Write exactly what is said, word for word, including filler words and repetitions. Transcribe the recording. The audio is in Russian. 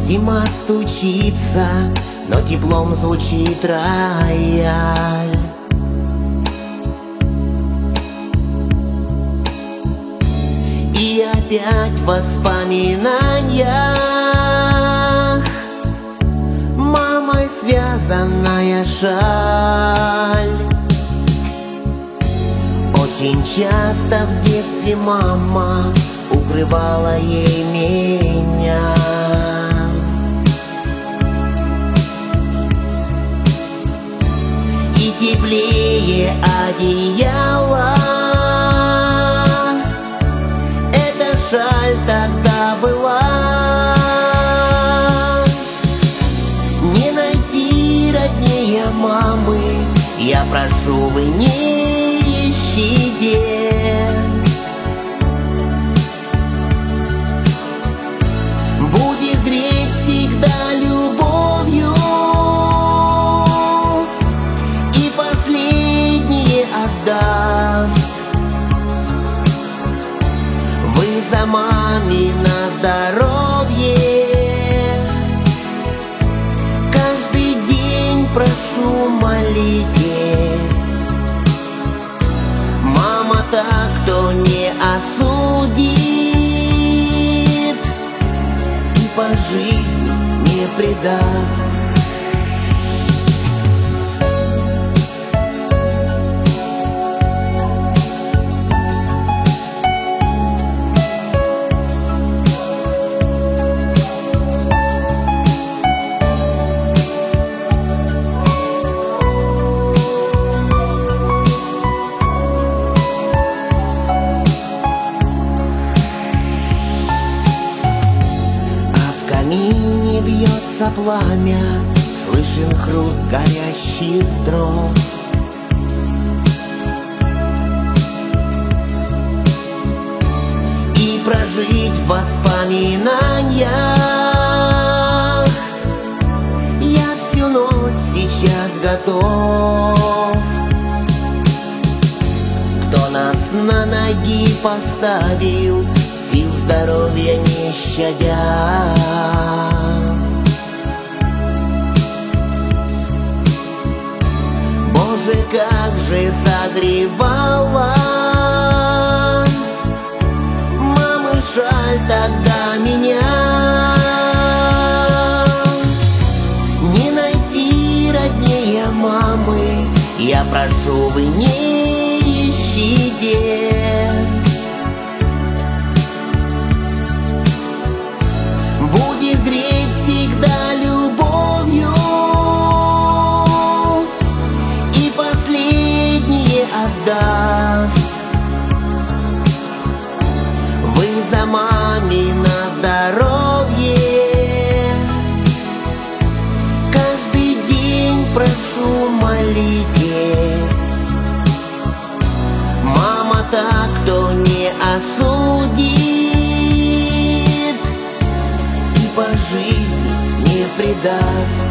Зима стучится, но теплом звучит рояль. И опять в воспоминаниях мамой связанная шаль. Очень часто в детстве мама укрывала ей меня. И теплее одеяла эта шаль тогда была. Не найти роднее мамы, я прошу, вы не ищите. Будет греть всегда любовью и последнее отдаст. Вы за мамино здоровье каждый день прошу, молитесь. Мама так, кто не осудит и по жизни не предаст. Не бьется пламя, слышен хруст горящих дров. И прожить в воспоминаниях я всю ночь сейчас готов. Кто нас на ноги поставил, сил здоровья не щадя. Боже, как же согревала мамы шаль тогда меня. Не найти роднее мамы, я прошу, вы не ищите. Будет греть всегда любовью и последнее отдаст. Вы за мамино здоровье каждый день прошу, молитесь. Мама так, кто не осудит по жизни не предаст.